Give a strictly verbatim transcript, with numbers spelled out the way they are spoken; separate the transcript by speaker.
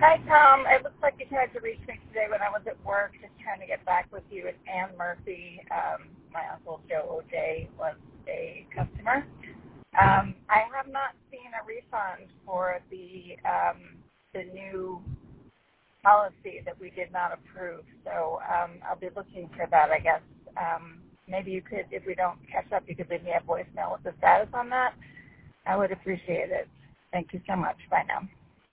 Speaker 1: Hi, Tom. It looks like you tried to reach me today when I was at work, just trying to get back with you. It's Ann Murphy. Um, my uncle Joe O J was a customer. Um, I have not seen a refund for the um, the new policy that we did not approve. So um, I'll be looking for that, I guess. Um, maybe you could, if we don't catch up, you could leave me a voicemail with the status on that. I would appreciate it. Thank you so much. Bye now.